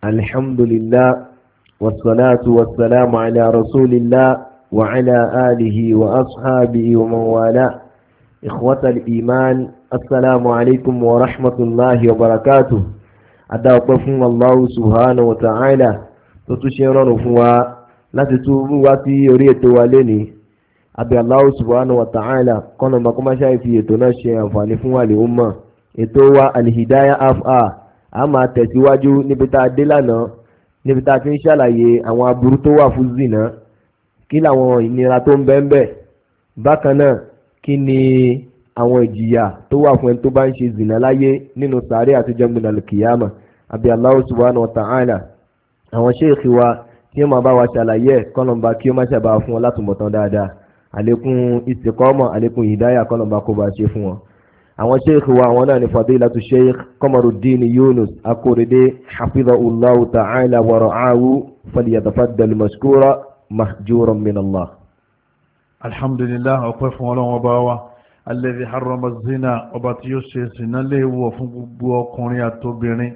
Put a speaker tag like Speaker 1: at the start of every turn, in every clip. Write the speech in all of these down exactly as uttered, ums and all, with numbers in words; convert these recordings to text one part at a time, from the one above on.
Speaker 1: الحمد لله والصلاة والسلام على رسول الله وعلى آله وأصحابه ومن والاه. إخوة الإيمان، السلام عليكم ورحمة الله وبركاته. أدعوكم الله سبحانه وتعالى تتشيرون فوا لا تتوبوا واتي يريد واليني أبي الله سبحانه وتعالى كنا ما كما شايف يتناشي أنفاني فوا لأمة إتوا الهداية أفعى أما تسواجو نبتا دلانا نبتا تنشالي àwọn aburú tó wà fún zina kí làwọn ìnira tó ń bẹ ń bẹ bákan náà kí ni àwọn ìjìyà tó wà fún ẹni tó bá ń ṣe zina láyé nínú sàárè àti jọ́gbìn alkiyama. àbí Allah subhanahu wa ta'ala àwọn ṣéèkì wa tí ó máa bá wa ṣàlàyé kọ́nọ̀mbà kí ó má ṣàbà fún wọn láti mọ̀tán dáadáa, àlékún istiqama, àlékún hidaya kọ́nọ̀mbà kó bá ṣe fún wọn. àwọn ṣéèkì wa àwọn náà ni fadilatu sheikh Qamaruddin Yunus Akorede hafidhahullahu ta'ala wa ra'ahu falyatafaddal mashkura mahjuran min Allah.
Speaker 2: alhamdulillah, ọpẹ́ fún Ọlọ́run ọba wa alladhi harrama zina, ọba tí ó ṣe zina léèwọ̀ fún gbogbo ọkùnrin àtobìnrin,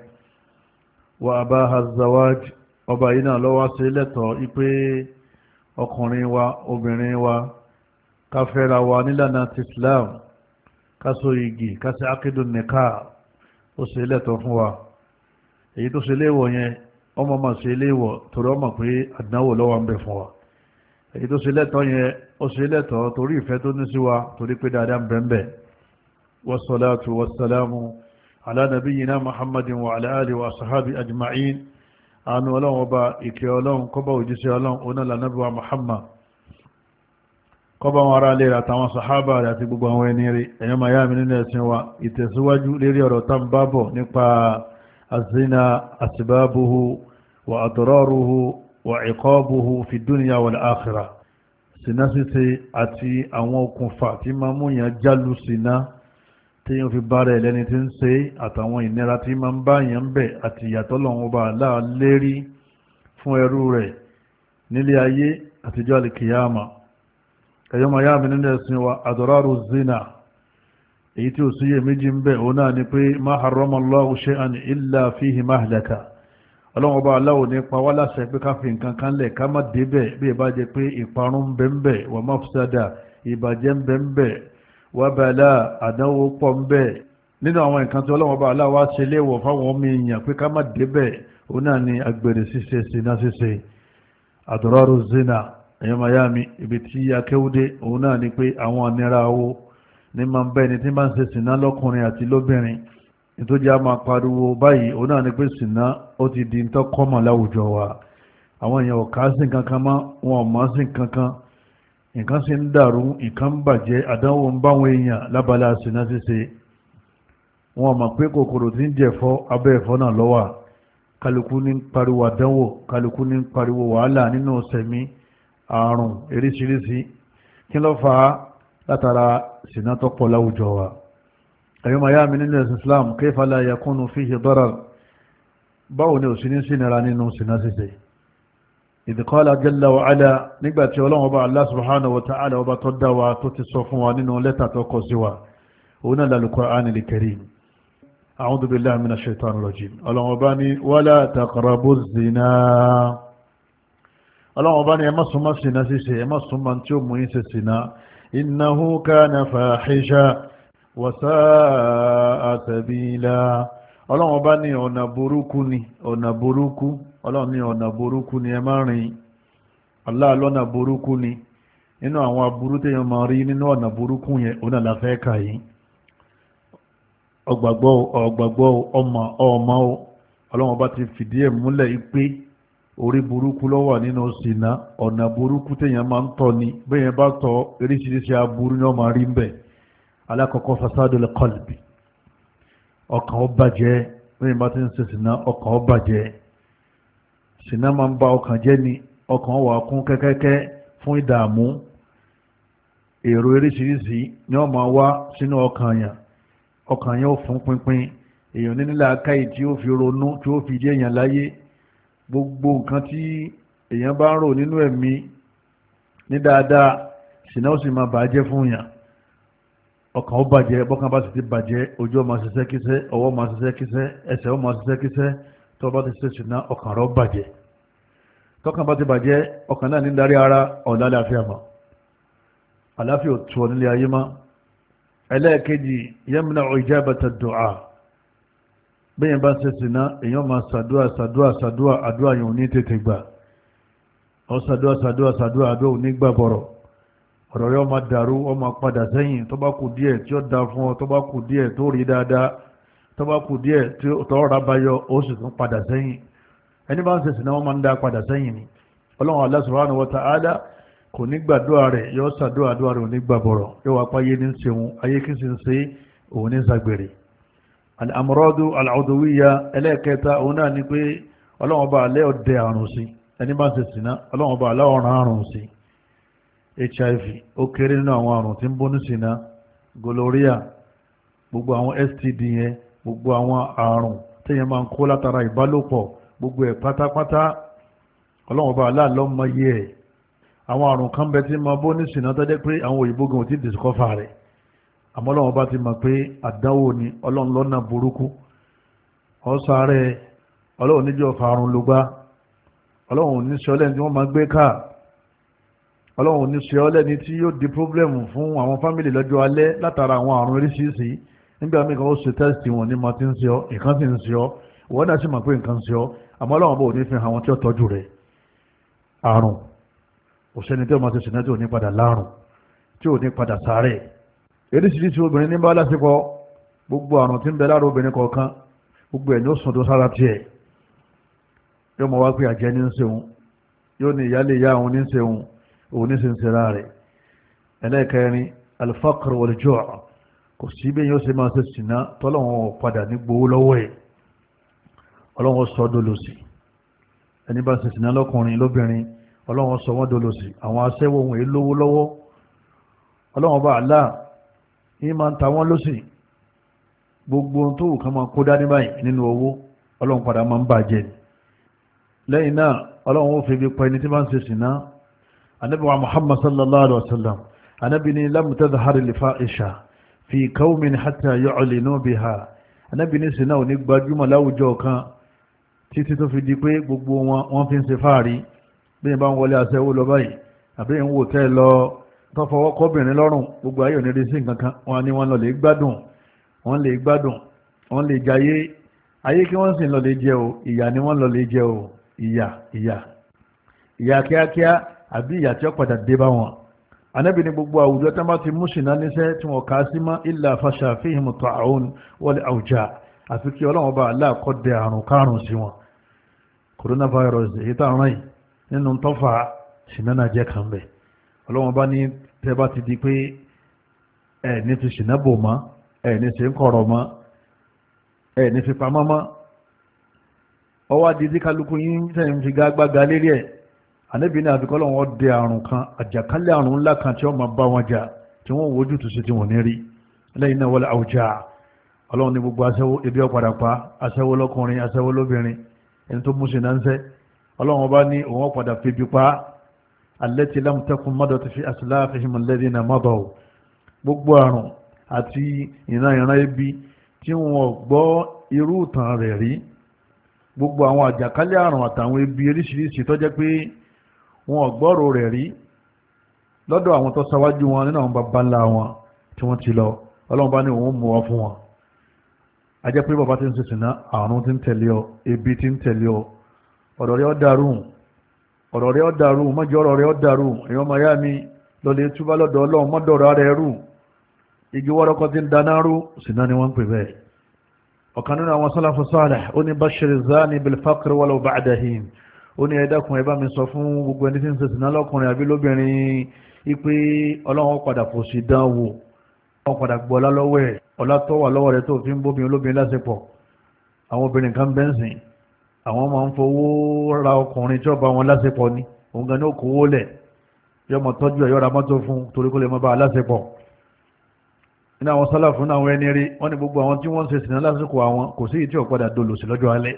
Speaker 2: wa abaha zawaj, ọba yìí náà lọ́wọ́ sí lẹ́tọ̀ọ́ ipé ọkùnrin wa obìnrin wa ká fẹ́ra wa nílànà ti Islam, ká so igi ká ṣe akídùn nìka, ó ṣe lẹ́tọ̀ọ́ fún wa. èyí tó ṣe léèwọ̀ yẹn ọmọ máa ṣe léèwọ̀ torí ọmọ pé àdánwò lọ́wọ́ ń bẹ fún wa. èyí tó ṣe lẹ́tọ̀ọ́ yẹn ó ṣe lẹ́tọ̀ọ́ torí ìfẹ́ tó ní sí wa, torí pé dáadáa ń bẹ ń bẹ. wassalatu wassalamu ala nabiyyina muhammadin wa ala alihi wa sahabi ajma'in. àánú ọlọ́run ọba ìkẹ́ ọlọ́run kọ́bá òjíṣẹ́ ọlọ́run onílà nábì wa muhammad, kọ́bá wọn ará lè àtàwọn sàhábà rẹ̀ àti gbogbo àwọn ẹni rí. ẹ̀yọ́ máa yá mi nínú ẹ̀sìn wa, ìtẹ̀síwájú lérí ọ̀rọ̀ tá ń bá bọ̀ nípa azina asbabuhu wa adraruhu wa iqabuhu fi dunya wal akhirah. sínà ṣíṣe àti àwọn okùnfà tí máa mú yàn jálù sínà tí yóò fi bára ẹ̀ lẹ́ni tí ń ṣe, àtàwọn ìnira tí máa ń bá yàn bẹ̀, àti ìyàtọ̀ Ọlọ́run ọba Allah lérí fún ẹrú rẹ̀ nílé ayé àtijọ́ alìkìyàmà. ẹ̀yọ́ máa yá mi nínú ẹ̀sìn wa, adraru zina, èyí tí ó síyè méjì ń bẹ̀ òun náà ni pé ma harrama Allahu shay'an illa fihi mahlaka. Ọlọ́run ọba aláwọ̀ nípa wá láṣẹ pé ká fi nǹkan kan lẹ̀ ká má débẹ̀ bí ẹ bá jẹ pé ìparun bẹ́ẹ̀ wà mafsada, ìbàjẹ́ bẹ́ẹ̀ wà bala, àdánwò pọ̀ bẹ́ẹ̀. nínú àwọn nǹkan tí Ọlọ́run ọba aláwọ̀ ṣe léèwọ̀ fáwọn ọmọ èèyàn pé ká má débẹ̀ òun náà ni agbèrè ṣíṣe, ṣìnà ṣíṣe, adraru zina. ẹ̀yọ́ miami ibi tí akéwúdé òun náà ni pé àwọn ànira owó ní máa ń bẹ́ ni tí máa ń ṣe ṣìnà lọ́kùnrin àti lóbìnrin. nítorí a máa pariwo báyìí òun náà ni pé ṣìnà ó ti di tó kọ́mọ̀ láwùjọ wa. àwọn èèyàn ò ká sí nǹkan kan mọ́, wọn ò mọ̀ sí nǹkan kan, nǹkan sì ń dàrú, nǹkan ń bàjẹ́, àdánwò ń báwọn èèyàn lábala ṣìnà ṣíṣe. wọn mọ̀ pé kòkòrò tí ń jẹ̀fọ́ abẹ́ ẹ̀fọ́ náà lọ́wà. kálukú ní pariwo àdánwò, kálukú ní pariwo wàhálà nínú sẹ̀mí, àrùn eríṣiríṣi. kí ló fà á? látara ṣìnà tó pọ̀ láwùjọ wa. ẹ̀yọ́ máa yá mi nínú ẹ̀sìn Islam, kayfa la yakunu fihi darar, báwo ni ò sí ní sínira nínú ṣìnà ṣíṣe. idh qala jalla wa ala, nígbàtí Ọlọ́run ọba Allah subhanahu wa ta'ala ọba tó dá wa tó ti sọ fún wa nínú lẹ́tà tó kọ sí wa, òun náà al-Qur'anil Karim. a'udhu billahi minash shaitanir rajim. Ọlọ́run ọba ní wala taqrabuz zina. Ọlọ́run ọba ní ẹ má súnmọ́ ṣìnà ṣíṣe, ẹ má súnmọ́ tí ó mú yín ṣe ṣìnà. innahu kana fahisha wa sa'a sabila. Ọlọ́run ọba ní ọ̀nà burúkú ni, ọ̀nà burúkú. Ọlọ́run ní ọ̀nà burúkú ni ẹ má rìn. Allah lọ́nà burúkú ni. nínú àwọn aburú téèyàn máa rí nínú ọ̀nà burúkú yẹn òun náà la fẹ́ kà yìí. ọgbàgbọ́ ọgbàgbọ́ ọmọ ọmọ Ọlọ́run ọba ti fìdí ẹ̀ múlẹ̀ pé orí burúkú ló wà nínú ṣìnà, ọ̀nà burúkú téèyàn máa ń tọ̀ ni, bẹ́yẹn bá tọ̀ oríṣiríṣi aburú ni wọ́n máa rí ń bẹ̀. alákọ̀ọ́kọ́ fasadul qalbi, ọkàn ó bàjẹ́. bẹ́yẹn bá ti ń ṣe ṣìnà ọkàn ó bàjẹ́. ṣìnà máa ń ba ọkàn jẹ́ ni, ọkàn wà kún kẹ́kẹ́kẹ́ fún ìdààmú, èrò oríṣiríṣi ni wọ́n máa wá sínú ọkàn yẹn. ọkàn yẹn ó fún pínpín, èèyàn ní nílẹ̀ akáyì tí ó fi ronú, tí ó fi jẹ́ èèyàn láyé. gbogbo nǹkan tí èèyàn bá ń rò nínú ẹ̀mí ní dáadáa, ṣìnà ó sì máa bàjẹ́ fún yàn. ọkàn ó bàjẹ́, bọ́kàn bá sì ti bàjẹ́, ojú ó máa ṣiṣẹ́ kíṣẹ́, ọwọ́ máa ṣiṣẹ́ kíṣẹ́, ẹsẹ̀ ó máa ṣiṣẹ́ kíṣẹ́, tó bá ti ṣe ṣìnà ọkàn rẹ̀ bàjẹ́ tọ́kàn bá ti bàjẹ́ ọkàn náà ní darí ara ọ̀nà àlàáfíà mọ́ àlàáfíà ò tu ọ nílé ayé mọ́. ẹlẹ́ẹ̀kejì yamna ijabata du'a bẹ́ẹ̀ bá ṣe ṣìnà èèyàn máa ṣàdúrà ṣàdúrà ṣàdúrà àdúrà yìí ò ní tètè gbà ọ ṣàdúrà ṣàdúrà ṣàdúrà àdúrà ò ní gbà bọ̀rọ̀ ọ̀rọ̀ rẹ̀ ọmọ dàrú ọmọ padà sẹ́yìn tó bá kù díẹ̀ tí ó da fún ọ tó bá kù díẹ̀ tó rí dáadáa tó bá kù díẹ̀ tí ó rà báyọ ó sì tún padà sẹ́yìn ẹni bá ń ṣe ṣìnà wọ́n máa ń dá padà sẹ́yìn ni ọlọ́run Allah subhanahu wa ta'ala kò ní gbàdúrà rẹ̀ yóò ṣàdúrà àdúrà rẹ̀ ò ní gbà bọ̀rọ̀ yóò wá páyé ní ṣeun ayé kí sì ń ṣe òun ní ṣàgbèrè. al-amradu al-udwiyya ẹlẹ́ẹ̀kẹta òun náà ni pé ọlọ́run ọba alẹ́ ọ̀dẹ àrùn sí ẹni bá ń ṣe ṣìnà ọlọ́run ọba alẹ́ ọ̀ràn àrùn sí hiv ó kéré nínú àwọn àrùn tí ń bọ́ ní ṣìnà gonorrhea gbogbo àwọn S T D yẹn gbogbo àwọn àrùn téèyàn máa ń kó látara ìbálòpọ̀ gbogbo ẹ̀ pátápátá ọlọ́run ọba aláàlọ́ mọ iye ẹ̀ àwọn àrùn kan bẹ tí máa bọ́ ní ṣìnà tó jẹ́ pé àwọn òyìnbó gan ò tí discover rẹ̀ àmọ́ ọlọ́run ọba ti mọ̀ pé àdánwò ni ọlọ́run lọ́nà burúkú ọ̀sàrẹ̀ ọlọ́run níjọ́ fàrùn ló gbá ọlọ́run ní sọ́lẹ̀ tí wọ́n máa gbé káà ọlọ́run ní sọ́lẹ̀ ní tí yóò di problem fún àwọn fámìlì lọ́jọ́ alẹ́ látara àwọn àrùn oríṣiríṣi nígbà míì kan ó ṣe tẹ́sítì wọn ní ma ti ń ṣe ọ́ nǹkan sì ń ṣe ọ́ ìwọ́n náà sì mọ̀ pé nǹkan ń ṣe ọ́ àmọ́ ọlọ́run bò ní fi hàn àwọn tí ó tọ́jú rẹ̀ àrùn òṣèlú tí ó máa ṣe ṣìnà tí ò ní padà láàrùn tí ò ní padà sáré eréṣiríṣi obìnrin ní bá lásìkò gbogbo àrùn tí ń bẹ lára obìnrin kọ̀ọ̀kan gbogbo ẹ̀ ní ó sùn tó sára tiẹ̀ yóò mọ̀ wá pé àjẹ́ ní ń ṣeun yóò ní ìyálé ìyá òun ní ń ṣeun òun ní sin ṣera rẹ̀ ẹlẹ́ẹ̀kẹrin al-faqr wal-ju' kò sí bí yóò ṣe máa ṣe ṣìnà tọ́lọ́wọ́n padà ní gbowó lọ́wọ́ ẹ̀ ọlọ́wọ́n sọ dólòsì ẹni bá ṣe ṣìnà lọ́kùnrin lóbìnrin ọlọ́wọ́n sọ wọ́n dólòsì àwọn aṣẹ́wó ohun èlò lówó lọ́wọ́ ọlọ́wọ́n bá àlá yìí máa ń ta wọ́n lọ́sì gbogbo tó wù ká máa kó dání báyìí nínú owó ọlọ́wọ́n padà máa ń bàjẹ́ lẹ́yìn náà ọlọ́wọ́n ó fi ibi pa ẹni tí máa ń ṣe ṣìnà anabi wa muhammad sallallahu alaihi wasallam anabi ni lam tadhhar al-fahisha fi qaumin hatta yu'linu biha anabi ni ṣìnà ò ní gbajúmọ̀ láwùjọ kan títí tó fi di pé gbogbo wọn wọ́n fi ń ṣe fáàrí bí bá ń wọlé aṣẹ́wó lọ báyìí àbí ń wò tẹ́ lọ tó fọwọ́ kọ́bìnrin lọ́rùn gbogbo ayé òní rí sí nǹkan kan wọn ni wọ́n lọ lè gbádùn wọ́n lè gbádùn wọ́n lè jayé ayé kí wọ́n sì lọ lè jẹ o ìyà ni wọ́n lọ lè jẹ o ìyà ìyà ìyà kíákíá àbí ìyà tí ó padà dé bá wọn. anábì ní gbogbo àwùjọ tí wọ́n bá ti mú ṣìnà níṣẹ́ tí wọ́n kà á sí mọ́ illa fasha fihim ta'un wal awja àfi kí ọlọ́run bá aláàkọ́dẹ àrùn kárùn sí wọn. coronavirus èyí tá a rán yìí nínú tọ́fà ṣìnà náà jẹ́ kan bẹ̀ ọlọ́run bá ní tẹ́ bá ti di pé ẹ̀ ní fi ṣìnà bò mọ́ ẹ̀ ní ṣe ń kọ̀rọ̀ mọ́ ẹ̀ ní fi pamọ́ mọ́ ọwọ́ adìdí kálukú yín sẹ́yìn fi gágbága lérí ẹ̀ ànábì ní àfikọ́ lọ́wọ́ dé àrùn kan àjàkálẹ̀ àrùn ńlá kan tí wọ́n máa bá wọn jà tí wọ́n wojú tó sí tí wọ́n ní rí lẹ́yìn náà wọlé àwùjá ọlọ́run ní gbogbo aṣẹ́wó ebi ọ̀padà pa aṣẹ́wó lọ́kùnrin aṣẹ́wó lóbìnrin ẹni tó mú sí náà ń sẹ́ ọlọ́run ọba ní òun ọ̀padà febi pa allati lam takun madat fi aslafihim alladhina madaw gbogbo àrùn àti ìran ìran ebi tí wọ́n gbọ́ irú ìtàn rẹ̀ rí gbogbo àwọn àjàkálẹ̀ àrùn àtàwọn ebi oríṣiríṣi tó jẹ́ pé wọn gbọ́rọ̀ rẹ̀ rí lọ́dọ̀ àwọn tó ṣáwájú wọn nínú àwọn bàbá ńlá wọn tí wọ́n ti lọ ọlọ́run bá ní òun mú wá fún wọn a jẹ́ pé bàbá ti ń ṣe ṣìnà àrùn ti ń tẹ̀lé ọ ebi ti ń tẹ̀lé ọ ọ̀rọ̀ rẹ̀ ó dàrú ọ̀rọ̀ rẹ̀ ó dàrú mọ́jọ́ ọ̀rọ̀ rẹ̀ ó dàrú èèyàn ọmọ ayá mi lọ́lẹ̀ túbá lọ́dọ̀ ọlọ́run mọ́dọ̀rọ̀ rẹ̀ rú igi wọ́rọ́kọ́ ti ń dáná rú ṣìnà ni wọ́n ń pè bẹ́ẹ̀ ọ̀kan nínú àwọn sálàfù sálih ó ní bashir zani bil faqr walau ba'da hin ó ní ẹ̀dàkùn ẹ bá mi sọ fún gbogbo ẹni tí ń ṣe ṣìnà lọ́kùnrin àbí lóbìnrin ipe ọlọ́run padà kò sí dánwò wọ́n padà gbọ́ ọlá lọ́wọ́ ẹ̀ ọlá tó wà lọ́wọ́ rẹ̀ tó fi ń bóbi olóbìnrin lásìpọ̀ àwọn obìnrin kan bẹ́ǹsìn àwọn máa ń fowó ra ọkùnrin tí ó bá wọn lásìpọ̀ ni òun gan ní ó kówó lẹ̀ yọmọ tọ́jú ẹ̀ yọra mọ́tò fún torí kó lè mọ́ bá a lásìpọ̀ nínú àwọn sálàfù náà wọ́n ẹni rí wọ́n ní gbogbo àwọn tí wọ́n ń ṣe ṣìnà lásìkò àwọn kò sí ìtí ọ̀padà dolòsì lọ́jọ́ alẹ́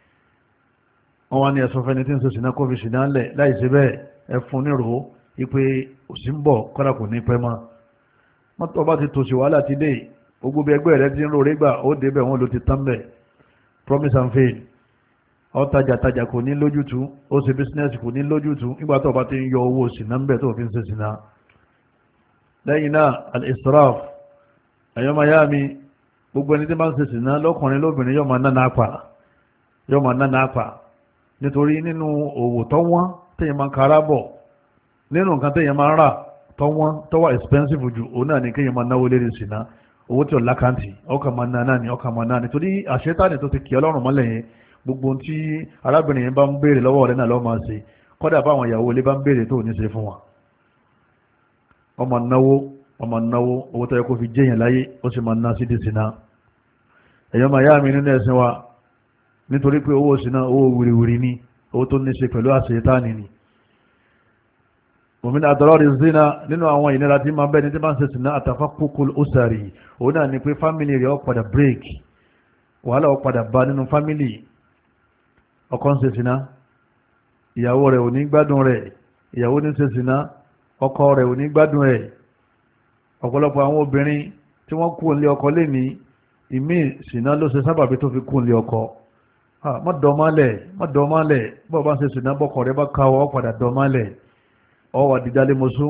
Speaker 2: wọ́n wá ní ẹ̀sùn fẹ́ni tí ń ṣe ṣìnà kó fi ṣìnà lẹ̀ láì ṣe bẹ́ẹ̀ ẹ fún nírò ipe òsì ń bọ̀ kọ́dà kò ní pẹ́ mọ́ mọ́tò bá ti tòṣì wàhálà ti dé gbogbo bí ẹgbẹ́ rẹ ti ń rò régbà ó débẹ̀ wọn ló ti tán bẹ̀ promise and fail ó tajà tajà kò ní lójútùú, ó ṣe bísínẹ́sì kò ní lójútùú nígbà tó bá ti ń yọ owó sínà ń bẹ̀ tó fi ń ṣe sínà. lẹ́yìn náà al-israf, ẹ̀yọ́ miami, gbogbo ẹni tí máa ń ṣe sínà lọ́kùnrin lóbìnrin yóò máa nánà àpà yóò máa nánà àpà nítorí nínú òwò tó wọ́n téèyàn máa ń kára bọ̀, nínú nǹkan téèyàn máa ń rà tó wọ́n tó wà expensive jù òun náà ni kéèyàn máa náwó lérí sínà, owó tí ò lákàntì ọkà máa ná náà ni ọkà máa ná nítorí àṣetánì tó ti kì ọ́ lọ́rùn mọ́lẹ̀ yẹn gbogbo tí arábìnrin yẹn bá ń béèrè lọ́wọ́ rẹ̀ náà lọ́ọ́ máa ṣe, kọ́dà báwọn ìyàwó ilé bá ń béèrè tó ní ṣe fún wọn. ọmọ náwó ọmọ náwó owó tó yẹ kó fi jẹ́yàn láyé ó sì máa ná sí dìsínà. ẹ̀yọ́ máa yá mi nínú ẹ̀sìn wa nítorí pé owó sínà owó wìrìwìrì ni, owó tó ní ṣe pẹ̀lú àṣetánì ni. òmìnira àtọ̀rọ̀rì zina nínú àwọn ìnira tí máa bẹ́ẹ̀ ní tí máa ń ṣe sínà àtàfàkùkù òsàrì, òun náà ni pé fámìlì rẹ̀ ó padà break, wàhálà ó padà bá nínú fámìlì. ọkọ ń ṣe sínà, ìyàwó rẹ̀ ò ní gbádùn rẹ̀, ìyàwó ní ṣe sínà, ọkọ rẹ̀ ò ní gbádùn rẹ̀. ọ̀pọ̀lọpọ̀ àwọn obìnrin tí wọ́n kú nílé ọkọ lé ní ìmí sínà ló ṣe sábàbí tó fi kú nílé ọkọ. má dọ̀málẹ̀ má dọ̀málẹ̀ bọ́ọ̀ bá ń ṣe sínà bọ́kọ rẹ̀ bá káwọ́ ó padà dọ̀málẹ̀, ó wá di dálé mọ́sú,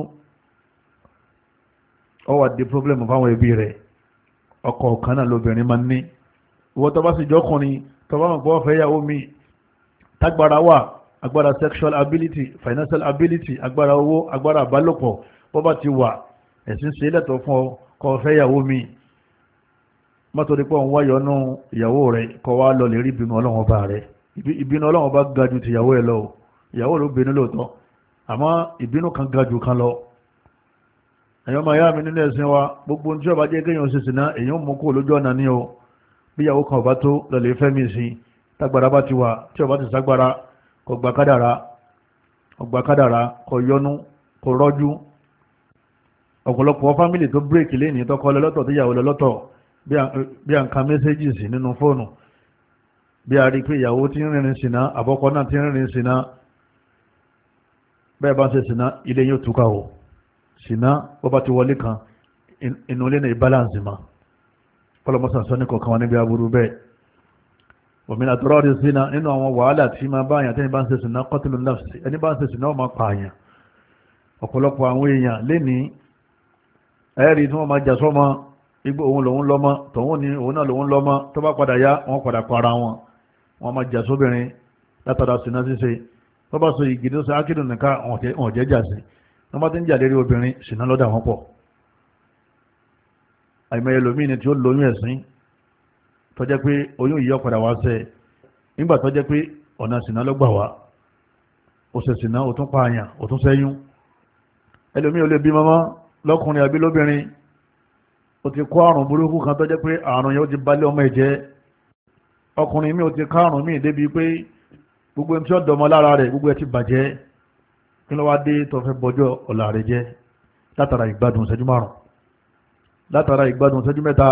Speaker 2: ó wá di problem fáwọn ẹbí rẹ̀. ọkọ kan náà lóbìnrin máa ń ní. ìwọ tó bá sì jọkùnrin tó bá mọ̀ pé wọ́n fẹ́ yàwó mi tágbára wà, agbára sexual ability, financial ability, agbára owó, agbára àbálòpọ̀ bó bá ti wà, ẹ̀sìn ṣe lẹ́tọ̀ fún ọ kó fẹ́ yàwó mi. mọ́tò dípọ̀ ń wáyọ̀ nú ìyàwó rẹ̀ kó wá lọ lè rí ìbínú ọlọ́run ọba rẹ̀. ìbínú ọlọ́run ọba ga ju ti ìyàwó ẹ̀ lọ. ìyàwó ló bínú lóòótọ́ àmọ́ ìbínú kan ga jù kan lọ. ẹ̀yọ́ máa yá mi nínú ẹ̀sìn wa, gbogbo ní tí ọba jẹ́ kéèyàn ṣe sìná èèyàn mú kó lójú ọ̀nà ní o. bí ìyàwó kan ọba tó lọ́lẹ̀ fẹ́ mi sí tágbára bá ti wà, tí ọba ti ságbára kò gbà kádàrá kò gbà kádàrá kò yọnu kò rọ́jú. ọ̀pọ̀lọpọ̀ fámìlì tó bírèkì lẹ́yìn tọkọ lọ́tọ̀ tó yàwó lọ́tọ̀, bí à ń ka mẹ́sẹ́jì sí nínú fóònù, bí a rí pé ìyàwó ti ń rìnrìn sìná àbọ́kọ náà ti ń rìnrìn sìná, bẹ́ẹ̀ bá ń ṣe sìná ilé yóò túká o. sìná bó bá ti wọlé kan inú ilé náà ìbálànsì ma kọlọmọsàn sọ ní kọ̀ọ̀kan wọn níbi aburú bẹ́ẹ̀. òmìnira tọrọ rí sínà nínú àwọn wàhálà tí máa bá àyàn tẹ́ni bá ń ṣe sìná qatlu nafsi, ẹni bá ń ṣe sìná ó máa pa àyàn. ọ̀pọ̀lọpọ̀ àwọn èèyàn lénìí ẹ̀rí tí wọ́n máa jà sọ́mọ igbó òun lòun lọ́mọ tòun ní òun náà lòun lọ́mọ, tó bá padà yá wọ́n padà para wọn. wọ́n máa jà sóbìnrin látara sìná ṣíṣe, tó bá so igi tó sọ ákìdùn nìkan wọn jẹ́ jà sí, wọ́n bá ti ń jà lérí obìnrin sìná lọ́dà wọn pọ̀. àìmọye lómi ni tí ó lóyún ẹ̀sìn tó jẹ́ pé oyún yìí ọ̀padà wá sẹ́ nígbà tó jẹ́ pé ọ̀nà sìná ló gbà wá, ó ṣe sìná ó tún pààyàn ó tún ṣẹ́yún. ẹlòmí ò lè bí mọ́mọ́ lọ́kùnrin àbí lóbìnrin, ó ti kó àrùn burúkú kan tó jẹ́ pé àrùn yẹn ó ti balẹ̀ ọmọ ẹ̀jẹ̀. ọkùnrin mi ò ti ká àrùn mi débi pé gbogbo ẹni tí ó dọmọ lára rẹ̀ gbogbo ẹ ti bàjẹ́. kí ló wá dé tó fẹ́ bọjọ́ ọ̀la rẹ̀ jẹ́ látara ìgbádùn ìṣẹ́jú márùn, látara ìgbádùn ìṣẹ́jú mẹ́ta.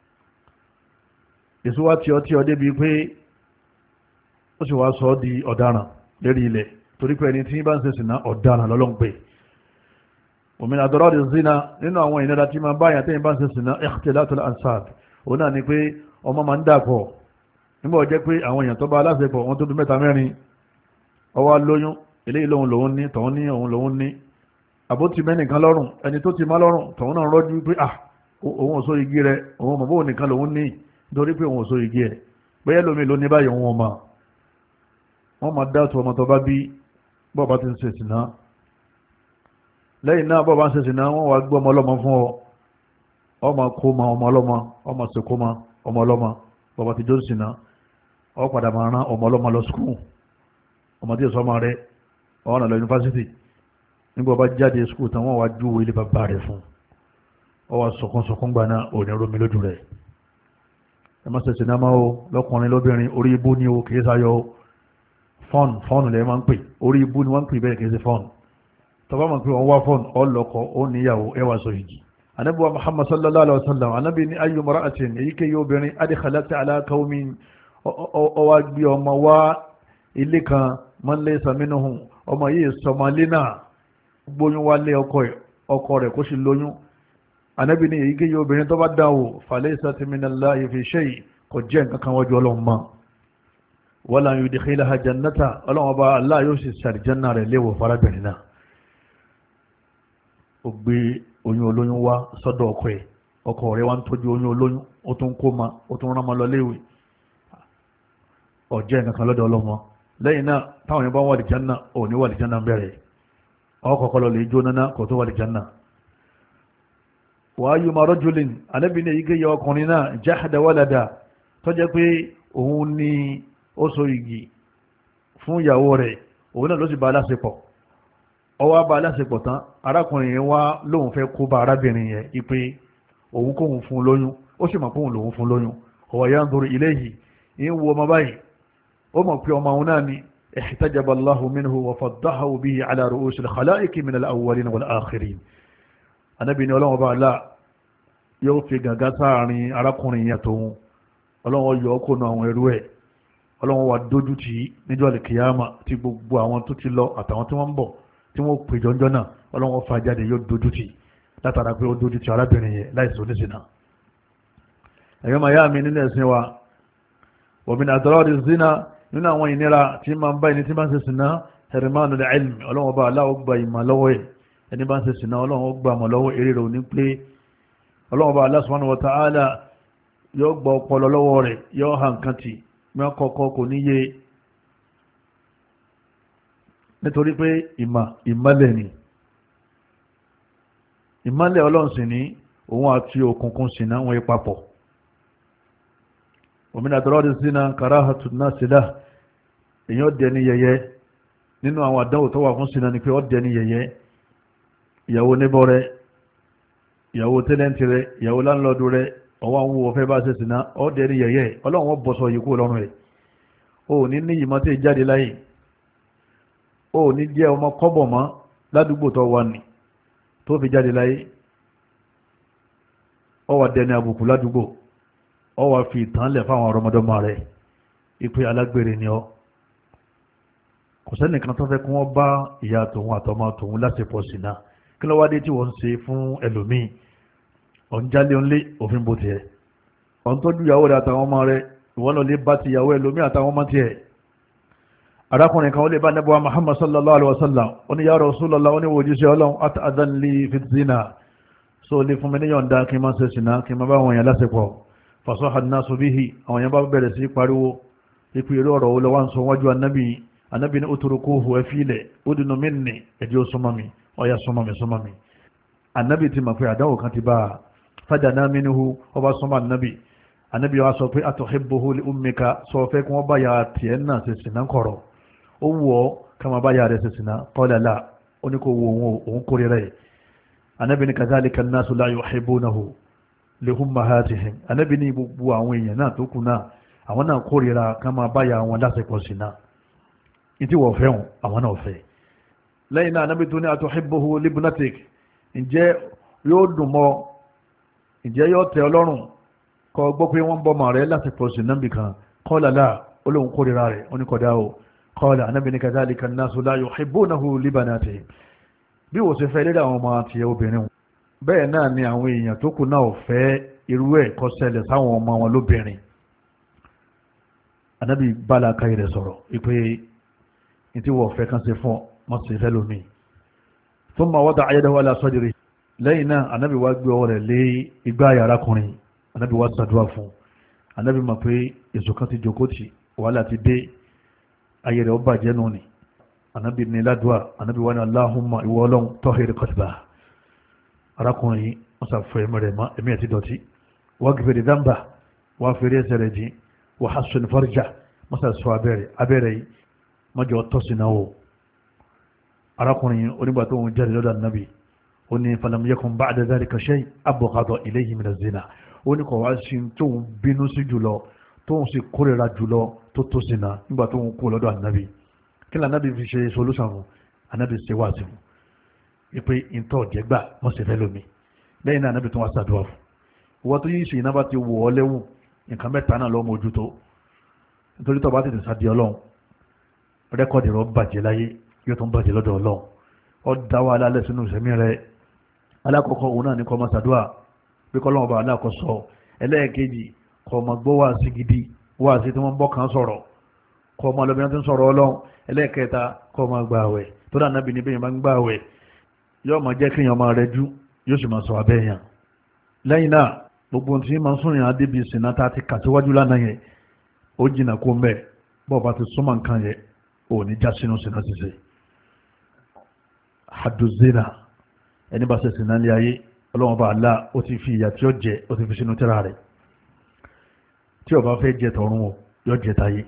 Speaker 2: èso wá tí ọ tí ọ débi pé ó sì wá sọ ọ́ di ọ̀daràn lérí ilẹ̀, torí pé ẹni tí bá ń ṣe sìná ọ̀daràn lọ́lọ́n pé. òmìnira dọ́rọ́ di zina nínú àwọn ìnira tí máa báyà tẹ́yìn bá ń ṣe sìná ikhtilatul ansab, òun náà ni pé ọmọ máa ń dàpọ̀. nígbà ó jẹ́ pé àwọn èèyàn tó bá aláṣepọ̀ wọn tó bí mẹ́ta mẹ́rin, ó wá lóyún, eléyìí lòun lòun ní tọ̀hún ní òun lòun ní, àbó ti mẹ́nìkan lọ́rùn, ẹni tó ti má lọ́rùn tọ̀hún náà rọ́jú pé ah òun ò so igi rẹ̀, òun mọ̀ bóun nìkan lòun ní nítorí pé òun ò so igi ẹ̀, bẹ́ẹ̀ lómi ló ní báyìí òun ọmọ. wọ́n máa dá tó ọmọ tó bá bí bọ́ọ̀ bá ti ń ṣe sìná. lẹ́yìn náà bọ́ọ̀ bá ń ṣe sìná wọ́n wá gbé ọmọ ọlọ́mọ fún ọ, ọmọ kó ma ọmọ ọlọ́mọ, ọmọ sèkó ma ọmọ ọlọ́mọ, bọ́ọ̀ bá ti jó sìná ọ padà máa rán ọmọ ọlọ́mọ lọ skul, ọmọ tí èso ọmọ rẹ ọ̀nà lọ yunifásitì. nígbà bá jáde skul tán wọ́n wá ju ilé bàbá rẹ̀ fún ọ, wá sọkúnsọkún gbà náà ò ní romi lójú rẹ̀. ẹ má ṣe sìná máa o lọ́kùnrin lóbìnrin, orí ibú ni o kìí sáyọ o. fọ́ọ̀nù fọ́ọ̀nù lẹ́yìn máa ń pè, orí ibú ni wọ́n ń pè bẹ́ẹ̀ kìí ṣe fọ́ọ̀nù. tọ́ba mọ̀ pé wọ́n wá fọ́ọ̀nù ọlọ́kọ ó níyàwó ẹ wá sọ yìí. anabi wa muhammad sallallahu alaihi wa sallam anabi ni ayyu mara'atin èyíkéyìí obìnrin adkhalat ala qawmin ó wá gbé ọmọ wá ilé kan man laysa minhum, ọmọ yìí sọmọlé náà gbóyún wá lé ọkọ rẹ̀ kó sì lóyún. anabi ni èyíkéyìí obìnrin tó bá dáwò falaysat minallahi fi shay, kò jẹ́ nǹkan kan wájú ọlọ́run mọ́. wala yudkhilaha jannata ọlọ́wọ́n bá Allah yóò sì sàrìjánà rẹ̀ léwọ̀ farabìnrin náà. ó gbé oyún olóyún wá sọ́dọ̀ ọkọ ẹ̀ ọkọ rẹ̀ wá ń tọ́jú oyún olóyún ó tún kó ma ó tún rán ma lọ léèwé ọ̀jẹ́ nǹkan lọ́dọ̀ ọlọ́mọ lẹ́yìn náà táwọn yẹn bá wà lìjánà ò ní wà lìjánà bẹ̀rẹ̀ ọkọ̀ọ̀kọ̀ lọ lè jóná náà kò tó wà lìjánà. wàá yóò máa rọ́júlìn alẹ́bí ní èyíkéyìí ọkùnrin náà jahada walada tó jẹ́ pé òun ni ó so igi fún ìyàwó rẹ̀ òun náà ló sì bá aláṣepọ̀ ọwọ́ bá aláṣepọ̀ tán arákùnrin yẹn wá lóun fẹ́ kó bá arábìnrin yẹn ipe òun kóhun fún lóyún ó sì mọ̀ kóhun lòun fún lóyún ọwọ́ yanzuru ilayhi ń wo ọmọ báyìí ó mọ̀ pé ọmọ òun náà ni ihtajaba Allahu minhu wa faddahu bihi ala ru'usil khalaiqi min al-awwalin wal akhirin. Ànábì ní ọlọ́wọ́ bá alá yóò fi gàgá sáàrin arákùnrin yẹn tóun ọlọ́wọ́ yọ ọkọ̀ náà àwọn ẹrú ẹ̀ ọlọ́wọ́ wa dójú tì í níjọ́ àlìkìyàmà tí gbogbo àwọn tó ti lọ àtàwọn tí wọ́n ń bọ̀ tí wọ́n pè jọjọ́ náà ọlọ́wọ́ fa jáde yóò dójú tì í látara pé ó dójú tì arábìnrin yẹn láìsí oníṣìnà. ẹ̀yọ́ màá yá mi nínú ẹ̀sìn wa òmìnira àtọ́rọ́dì zina nínú àwọn ìnira tí máa ń bá ẹni tí máa ń ṣe sìnà hermanu al-ilm ọlọ́wọ́ bá aláwọ̀ gba ìmọ̀ lọ́wọ́ ẹ̀ ẹni bá ń ṣe sìnà ọlọ́wọ́ gba ìmọ̀ lọ́wọ́ eré rẹ̀ ní pé ọlọ́wọ́ bá Allah subhanahu wa ta'ala yóò gba ọpọlọ lọ́wọ́ rẹ̀ yóò hàn kan tì mọ́ kọ́kọ́ kò níye nítorí pé ìmọ̀ ìmọ̀lẹ̀ ni ìmọ̀lẹ̀ ọlọ́run sì ní òun àti òkùnkùn sìnà wọn yí papọ̀ òmìnira dọ́rọ́dì sínà karahatu nasila èyàn dẹni yẹyẹ nínú àwọn àdánwò tó wà fún sínà ni pé ó dẹni yẹyẹ ìyàwó níbọ̀ rẹ ìyàwó tẹ́lẹ̀ntì rẹ ìyàwó láńlọ́dù rẹ ọwọ́ àwọn òfẹ́ bá ṣe sínà ó dẹni yẹyẹ ọlọ́run wọ́n bọ̀ sọ yìí kú lọ́rùn rẹ̀ ó ní ní ìmọ̀ tí jáde láyé ó ní jẹ́ ọmọ kọ́bọ̀ mọ́ ládùúgbò tó wà ní tó fi jáde láyé ó wà dẹni àbùkù ládùúgbò ọ wá fi ìtànlẹ̀ fáwọn ọmọdọ́mọ rẹ̀ ipé alágbèrè ni ọ kò sẹ́nìkan tó fẹ́ kí wọ́n bá ìyá tòun àtọmọ tòun láṣepọ̀ sínà kí ló wá dé tí wọ́n ń ṣe fún ẹlòmíì ọ̀n jálé ńlé òfin bó tiẹ̀ ọ̀n tọ́jú ìyàwó rẹ̀ àtàwọn ọmọ rẹ̀ ìwọ́n lọ lè bá ti ìyàwó ẹlòmíì àtàwọn ọmọ tiẹ̀ arákùnrin kan ó lè bá nẹ́bọ̀ Muhammad sallallahu alaihi wasallam ó ní ya Rasulullah ó ní wòjú sí ọlọ́run ata'adhan li fi zina so lè fún mi níyọ̀ǹda kí n má ṣe sínà kí n má bá wọn yàn láṣepọ̀ fasaha an-nasu bihi àwọn yẹn bá bẹ̀rẹ̀ sí pariwo ikú ìlú ọ̀rọ̀ olówó ń sọ wájú annabi annabi ní utrukuhu ẹfílẹ̀ udunu minni ẹ̀dí ó súnmọ́ mi ọya súnmọ́ mi súnmọ́ mi annabi ti mọ̀ pé àdáwò kan ti bá a fajana minhu ọba súnmọ́ annabi annabi wa sọ pé atuhibbuhu li ummika sọ fẹ́ kí wọ́n bá ya tiẹ̀ náà ṣe sìnà kọ̀rọ̀ ó wù ọ́ kama bá ya rẹ̀ ṣe sìnà qala la ó ní kò wù òun kórìíra yìí annabi ní kadhalika an-nasu la yuhibbunahu lehummahatihim Ànábì ní gbogbo àwọn èèyàn náà tó kù náà àwọn náà kórìíra ká máa báyà wọn lásìkò sí náà ìtí wọ́n fẹ́ wọn àwọn náà fẹ́ lẹ́yìn náà Ànábì tó ní atuhibbuhu libnatik ǹjẹ́ yóò dùn mọ́ ǹjẹ́ yóò tẹ́ ọlọ́run kọ́ gbọ́ pé wọ́n bọ́ màá rẹ̀ lásìkò sí náà bìkan qala la olóhùn kórìíra rẹ̀ oníkọ̀dá o qala Ànábì ní kadhalika an-nasu la yuhibbunahu libanatihim bí wò ṣe fẹ́ lédè àwọn ọmọ àti obìnrin bẹ́ẹ̀ náà ni àwọn èèyàn tó kù náà fẹ́ irú ẹ̀ kó ṣẹlẹ̀ sáwọn ọmọ wọn lóbìnrin anábì bálaka rẹ̀ sọ̀rọ̀ ipé tí wọ́n fẹ́ kan ṣe fún wọn sì fẹ́ lómi thumma wada'a yadahu ala sadri lẹ́yìn náà anábì wá gbé ọwọ́ rẹ̀ lé igbá arákùnrin anábì wá ṣàdúrà fún anábì mọ̀ pé èso kan ti jókòó tì wàhálà ti dé ayé rẹ̀ ó bàjẹ́ nù ni anábì ní ládùá anábì wá ní Allahumma ìwọ ọlọ́run tahhir qalbahu arákùnrin yìí wọ́n sàfẹ́ mẹ́rẹ̀ mọ́ ẹ̀mí ẹ̀tí dọ̀tí wọ́n gẹ̀fẹ̀rẹ̀ dámbà wọ́n fẹ́rẹ́ ẹsẹ̀ rẹ̀ jí wọ́n hassan farja wọ́n sàṣọ abẹ́rẹ̀ abẹ́rẹ̀ yìí mọ́jọ tọ́sí náà wò arákùnrin yìí onígbà tó ń jáde lọ́dọ̀ nàbì ó ní falam yakun ba'da dhalika shay abghada ilayhi min az-zina ó ní kò wá sí tó ń bínú sí jùlọ tó ń sì kórìíra jùlọ tó tó sí náà nígbà tó ń kú lọ́dọ̀ ànábì kí ni ànábì fi ṣe solúsàn fún ànábì ṣe wá sí fún ipe ìntọ́ jẹ́gbà wọ́n sì fẹ́ lómi lẹ́yìn náà nábì tó wá sàdúwà fún wọ́n tó yí ṣe iná bá ti wọ̀ ọ́ lẹ́wù nǹkan mẹ́ta náà lọ́mọ ojú tó nítorí tó bá tètè sàdí ọlọ́run rẹ́kọ̀dì rọ bàjẹ́ láyé yóò tó ń bàjẹ́ lọ́dọ̀ ọlọ́run ó dá wa alálẹ̀ sínú ìsẹ̀mí rẹ̀ alákọ̀ọ́kọ́ òun náà ní kọ́ máa sàdúwà pé kọ́ lọ́wọ́ bá aláàkọ́sọ ẹlẹ́ẹ̀kejì kọ́ máa gbọ́ wá sí gidi wá sí tí wọ́n bọ́ kan sọ̀rọ̀ kọ́ ọmọ ọlọ́bìnrin tó ń sọ̀rọ̀ ọlọ́run ẹlẹ́ẹ̀kẹta kọ́ ọmọ gbààwẹ̀ tó dà nábì ní bẹ́yìn máa ń gbààwẹ̀ yóò máa jẹ́ kéèyàn máa rẹjú yóò sì máa sọ abẹ́yàn lẹ́yìn náà gbogbo ohun tí máa ń sún yàn á débi ìsìnà tá a ti kà síwájú lánàá yẹn ó jìnnà kó mbẹ́ bọ́ọ̀ bá ti súnmọ́ nǹkan yẹn ò ní já sínú sínú ṣiṣẹ́ haduzina ẹni bá ṣe sìnà lé ayé ọlọ́wọ́n bá Allah ó ti fi ìyà tí ó jẹ ó ti fi sínú tírà rẹ̀ tí ó bá fẹ́ jẹ tọ̀run o yóò jẹ táyé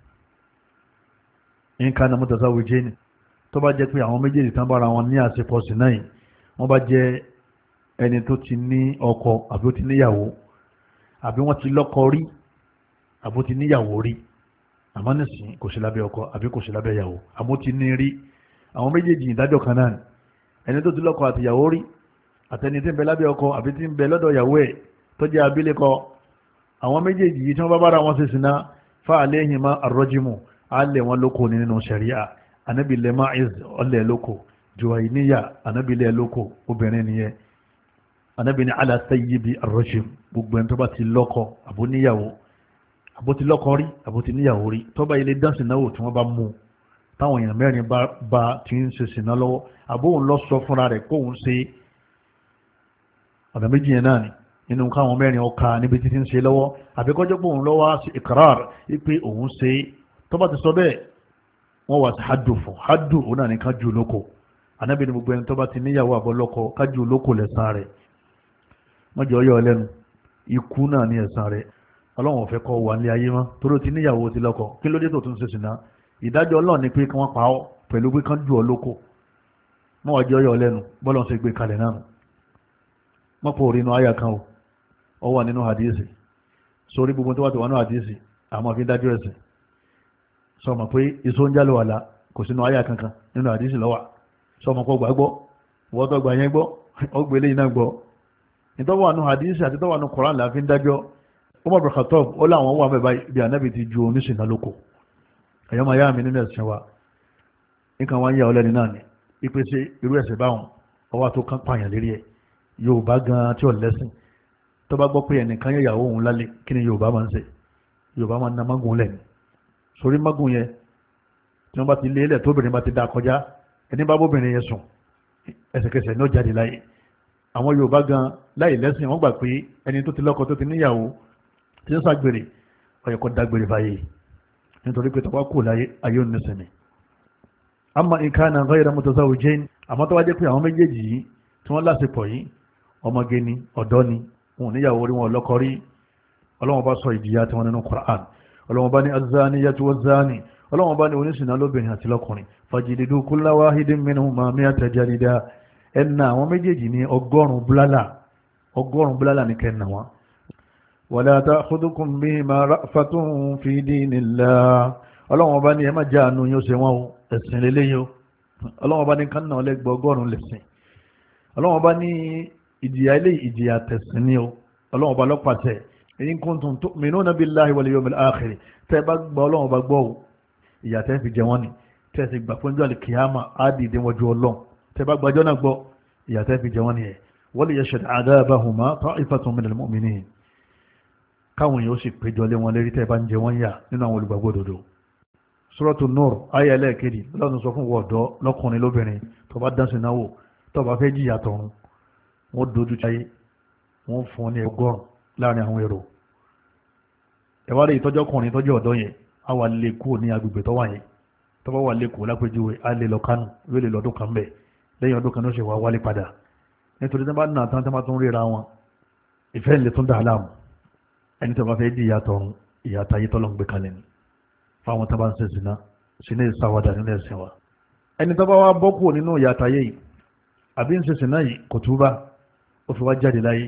Speaker 2: nǹkan náà mọ́tàṣá wíjẹ́ ni tó bá jẹ́ pé àwọn méjèèjì tán bára wọn ní àsìkò sìnà yìí wọ́n bá jẹ́ ẹni tó ti ní ọkọ àbí ó ti níyàwó àbí wọ́n ti lọ́kọ rí àbí ó ti níyàwó rí àmọ́ nísìn kò sí lábẹ́ ọkọ àbí kò sí lábẹ́ ìyàwó àmọ́ ti ní rí àwọn méjèèjì ìdájọ́ kan náà ẹni tó ti lọ́kọ àti ìyàwó rí àtẹni tí ń bẹ lábẹ́ ọkọ àbí tí ń bẹ lọ́dọ̀ ìyàwó ẹ̀ tó jẹ́ abílékọ àwọn méjèèjì yìí tí wọ́n bá bára wọn ṣe sìnà fa alayhima ar-rajmu alẹ́ wọn lóko nínú ṣẹ̀ríà anábìlẹ̀ ma'iz ọlẹ̀ lóko juwayniya anábìlẹ̀ lóko obìnrin nìyẹn anábìlẹ̀ ala sayyibi ar-rajm gbogbo ẹni tó bá ti lọ́kọ àbó níyàwó àbó ti lọ́kọ rí àbó ti níyàwó rí tó bá ilé dánsì náwó tí wọ́n bá mú táwọn èèyàn mẹ́rin bá ti ń ṣe sìnà lọ́wọ́ àbó òun lọ sọ fúnra rẹ̀ kó òun ṣe ọ̀nà méjì yẹn náà ni nínú káwọn mẹ́rin ọkà níbi títí ń ṣe lọ́wọ́ àbíkọ́jọ́ pé òun lọ́wọ́ sí ìkàràr wípé òun ṣe tó bá ti sọ bẹ́ẹ̀ wọ́n wà sí hadu fún hadu òun náà ní kájú olóko anábì ní gbogbo ẹni tó bá ti níyàwó àbọ̀ lọ́kọ kájú olóko lẹ́sàn rẹ̀ mọ́jọ́ yọ lẹ́nu ikú náà ní ẹ̀sàn rẹ̀ ọlọ́run ò fẹ́ kọ́ wà ní ayé mọ́ torí ó ti níyàwó ti lọ́kọ kí ló dé tó tún ṣe sìnà ìdájọ́ ọlọ́run ni pé kí wọ́n pa ọ́ pẹ̀lú pé kán ju olóko mọ́jọ́ yọ lẹ́nu bọ́lọ́n ṣe gbé kalẹ̀ náà mọ́pọ̀ orí inú àyà kan o ọ wà nínú hadisi sórí gbogbo tó wà tó wà nínú hadisi àmọ́ fi dájú ẹ̀sìn sọmọ pé iṣó ń jálò wàlá kò sínú àyà kankan nínú hadisi lọ́wà sọmọ kọ́ gbàgbọ́ wọ́n tó gbà yẹn gbọ́ ó gbélé iná gbọ́ ìtọ́wà nínú hadisi àti tọ́wà nínú Qur'an là fi ń dájọ́ Umar bin Khattab ó láwọn wà mẹ́ba bí anábì ti ju oníṣìnà lóko ẹ̀yọ́ máa yá mi nínú ẹ̀sìn wa nǹkan wá ń yà ọlẹ́ni náà ni ìpèsè irú ẹ̀sìn báwọn ọwọ́ tó kán pààyàn lérí ẹ̀ yorùbá gan tí ò lẹ́sìn tó bá gbọ́ pé ẹnìkan yẹ ìyàwó òun lálẹ́ kí ni yorùbá máa ń ṣe yorùbá máa ń na mágùn lẹ̀ ní sórí mágùn yẹn tí wọ́n bá ti lé ilẹ̀ tóbìnrin bá ti dá kọjá ẹni bá bóbìnrin yẹn sùn ẹsẹ̀kẹsẹ̀ ní ó jáde láyé àwọn yorùbá gan láì lẹ́sìn wọ́n gbà pé ẹni tó ti lọ́kọ tó ti níyàwó tí ń ṣàgbèrè ó yẹ kó dágbére fáyé nítorí pé tọ́wọ́ kù láyé ayé ò ní sinmi amma in kana ghayra mutazawwijain àmọ́ tó wá jẹ́ pé àwọn méjèèjì yìí tí wọ́n lásìpọ̀ yìí ọmọge ni ọ̀dọ́ ni wọn ò níyàwó rí wọn lọ́kọ rí ọlọ́wọ́n bá sọ ìjìyà tí wọ́n nínú Qur'an ọlọ́wọ́n bá ní az-zaniyatu waz-zani ọlọ́wọ́n bá ní oníṣìnà lóbìnrin àti lọ́kùnrin fajlidu kulla wahidin minhuma mi'ata jalida ẹ̀nà àwọn méjèèjì ní ọgọ́rùn-ún búlálà ọgọ́rùn-ún búlálà ní kẹ́ẹ̀nà wọn. wala ta'khudhukum bihima ra'fatun fi dinillah ọlọ́wọ́n bá ní ẹ má já àánú yóò ṣe wọn ẹ̀sìn lélẹ́yìn ọlọ́wọ́n bá ní kánà ọlẹ́gbẹ́ ọgọ́rùn-ún lẹ́sìn ọlọ́wọ́n bá ní ìjìyà ilé ìjìyà tẹ̀sìn ní o ọlọ́wọ́n bá lọ́pàtẹ́ in kuntum tu'minuna billahi wal yawmil akhir tẹ́ bá gba ọlọ́wọ́n bá gbọ́ ìyà tẹ́ fi jẹ wọ́n ni tẹ́ sì gbà fún jọ́lì kìyàmà ádìdé wọ́jú ọlọ́run tẹ́ bá gbàjọ́ náà gbọ́ ìyà tẹ́ fi jẹ wọ́n ni ẹ̀ wal yashhad 'adabahuma ta'ifatun minal mu'minin káwọn yóò sì péjọ lé wọn lérí tẹ́ bá ń jẹ wọ́n yà nínú àwọn olùgbàgbọ́ òdodo Suratul Nur ayé ẹlẹ́ẹ̀kejì lọ́dún sọ fún wọ́ọ̀dọ́ lọ́kùnrin lóbìnrin tó bá dánsì náwó tó bá fẹ́ jìyà tọ̀run wọ́n dojú táyé wọ́n fún ní ọgọ́rùn láàrin àwọn èrò ẹ̀wárí ìtọ́jọ́ ọkùnrin ìtọ́jú ọ̀dọ́ yẹn a wà lè kú ní agbègbè tó wà yẹn tó bá wà lè kú lápẹjúwe a lè lọ Kánò yóò lè lọ́dún kan bẹ̀ lẹ́yìn ọdún kan ló ṣe wá wálé padà nítorí tí wọ́n bá nà tán tí wọ́n tún ríra wọn ìfẹ́ ìlẹ̀ tún dà láàmú ẹni tó bá fẹ́ di ìyà tọ̀run ìyà táyé tọ́lọ́ ń gbé kalẹ̀ ni fáwọn tó bá ń ṣe sìnà sínú ìsáwádà nínú ẹ̀sìn wa ẹni tó bá wá bọ́ kúrò nínú ìyà táyé yìí àbí ń ṣe sìnà yìí kò túbá ó fi wá jáde láyé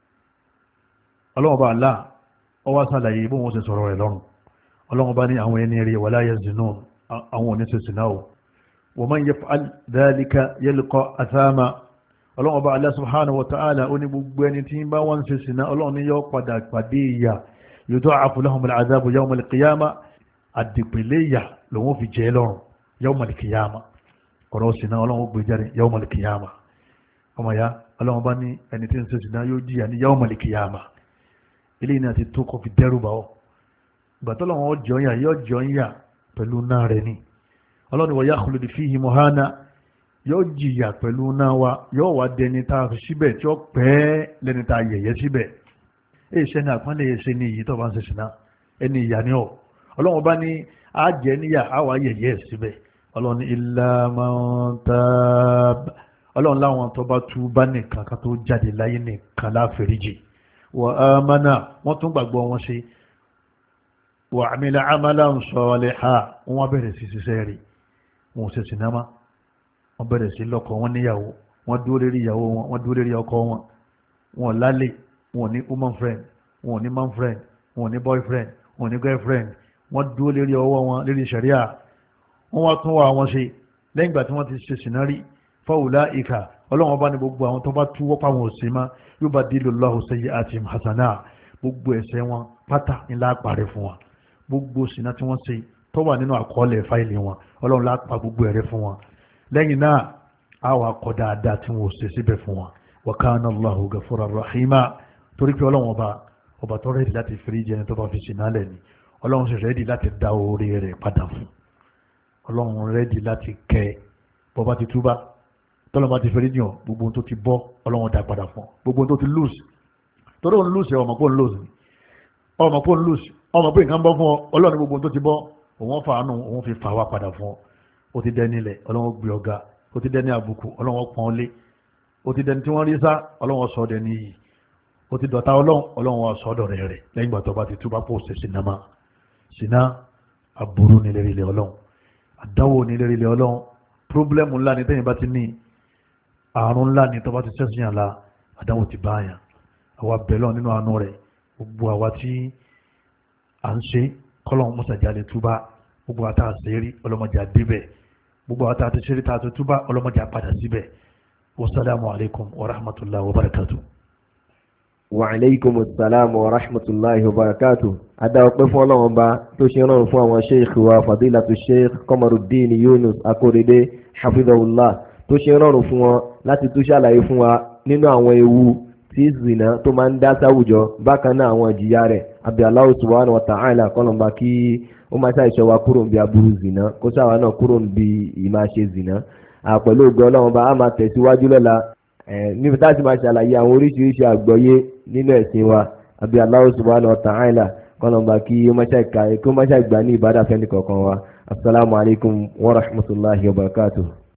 Speaker 2: ọlọ́wọ́n bá Allah ọ wá sàlàyé bó wọn ṣe sọ̀rọ̀ rẹ̀ lọ́rùn ọlọ́wọ́n bá ní àwọn ẹni rí wala yazinun àwọn òní ṣe sìnà o wa man yaf'al dhalika yalqa athama ọlọ́wọ́n bá Allah subhanahu wa ta'ala ó ní gbogbo ẹni tí bá wọ́n ṣe sìnà ọlọ́wọ́n ní yọ padà pàdé ìyà yudha'afu lahumul adhabu yawmal qiyamah àdìpẹ̀lẹ̀ ìyà lòun fi jẹ́ lọ́rùn yawmal qiyamah ọ̀rọ̀ sìnà ọlọ́wọ́n gbé jáde yawmal qiyamah ọmọ ya ọlọ́wọ́n bá ní ẹni tí ń ṣe sìnà yóò jìyà ní yawmal qiyamah eléyìí náà ti tó kọ́ fi dẹ́rù bá ọ ìgbà tó lọ́wọ́ jọ ń yà yóò jọ ń yà pẹ̀lú náà rẹ̀ ni ọlọ́ni wa yakhlud fihi muhana yóò jìyà pẹ̀lú náà wa yóò wá dẹni tá a fi síbẹ̀ tí ó pẹ́ lẹ́ni tá a yẹ̀yẹ́ síbẹ̀ èyí ṣẹ́ni àpọ́nlé yẹn ṣe ní iyì tó bá ń ṣe ṣìnà ẹni ìyà ni ọ́ ọlọ́run bá ní àjẹ́ níyà àwa yẹ̀yẹ́ síbẹ̀ ọlọ́run illa man tab ọlọ́run láwọn tó bá tú bá nìkan kan tó jáde láyé nìkan láfẹ̀ríjì wa amana wọ́n tún gbàgbọ́ wọn ṣe wa amila amalan salihan wọ́n bẹ̀rẹ̀ sí ṣiṣẹ́ rí wọn ò ṣe sinamá wọ́n bẹ̀rẹ̀ sí lọ́kọ wọn níyàwó wọ́n dúró lérí ìyàwó wọn wọ́n dúró lérí ọkọ wọn wọn lálẹ́ wọn ní woman friend wọn ní man friend wọn ní boyfriend wọn ní girlfriend wọ́n dúró lérí ọwọ́ wọn lérí sharia wọ́n wá tún wà wọn ṣe lẹ́yìn ìgbà tí wọ́n ti ṣe sinari faulaika ọlọ́wọ́n bá ní gbogbo àwọn tó bá tú wọ́pá wọn ò sí mọ́ yubadilullahu sayyi'atihim hasana gbogbo ẹ̀ṣẹ̀ wọn pátá ńlá parẹ́ fún wọn gbogbo sinna tí wọ́n ṣe tó wà nínú àkọọ́lẹ̀ fáìlì wọn ọlọ́run lápá gbogbo ẹ̀rẹ́ fún wọn lẹ́yìn náà àwọn akọ dáadáa tí wọ́n ṣe síbẹ̀ fún wọn wa kana Allahu ghafuran rahima torí pé ọlọ́run ọba ọba tó rẹ́dì láti fèrè jẹni tó bá fi ṣìnà lẹ̀ ni ọlọ́run sì rẹ́dì láti dá orí rẹ̀ padà fún ọlọ́run rẹ́dì láti kẹ́ bọ́ba ti túbá tọ́lọ́ bá ti fèrè jìn gbogbo tó ti bọ́ ọlọ́run dá padà fún gbogbo tó ti lose torí òun lose ọmọ pé òun lose ọmọ pé òun lose ọmọ pé nǹkan bọ́ fún ọ ọlọ́run gbogbo tó ti bọ́ òun fàánù òun fi fà wá padà fún ọ ó ti dẹni ilẹ̀ ọlọ́run gbé ọ̀gá ó ti dẹni àbùkù ọlọ́run pọ́n lé ó ti dẹni tí wọ́n rí sá ọlọ́run sọ dẹni yìí ó ti dọ̀tá ọlọ́run ọlọ́run sọ dọ̀rẹ́ rẹ̀ lẹ́yìn ìgbà tó bá ti túbá pò ṣe sinamá siná aburú ní lérí ilẹ̀ ọlọ́run àdáwò ní lérí ilẹ̀ ọlọ́run pírọ́blẹ́mù ńlá ni tẹ́yìn bá ti ní àrùn ńlá ni tó bá ti sẹ́sìn yàn la àdáwò ti bá yàn àwa bẹ̀lọ́ nínú àánú rẹ̀ gbogbo àwa tí à ń ṣe kọ́lọ́n mọ́sàjáde túbá gbogbo àtà àṣírí ọlọ́mọdé àdébẹ̀ gbogbo àtà àti ṣeré tààtò túbá ọlọ́mọdé àpadà síbẹ̀ wasalaamu alaykum wa rahmatulahi wa barakatu.
Speaker 1: wa aleykum salaam wa rahmatulahi wa barakatu. adá ọpẹ́ fún ọlọ́run ọba tó ṣe rọrùn fún àwọn sheikh wa fadilatu sheikh Qamaruddin Yunus Akorede hafidhahullah tó ṣe rọrùn fún wọn láti tún ṣàlàyé fún wa nínú àwọn ewu tí zina tó máa ń dá sáwùjọ bákan náà àwọn ìjìyà rẹ̀ àbí Allah subhanahu wa ta'ala kọlọmba kí ó máa ṣàìṣọ́ wa kúrò níbi aburú zina kó ṣàwa náà kúrò níbi ìmáṣe zina pẹ̀lú ògo Ọlọ́run bá a máa tẹ̀síwájú lọ́la níbi tá a ti máa ṣàlàyé àwọn oríṣiríṣi àgbọ́yé nínú ẹ̀sìn wa àbí Allah subhanahu wa ta'ala kọlọmba kí ó máa ṣàìgbà ní ìbádà fẹ́ni kọ̀ọ̀kan wa assalamu alaikum wa rahmatullahi wa barakatuh.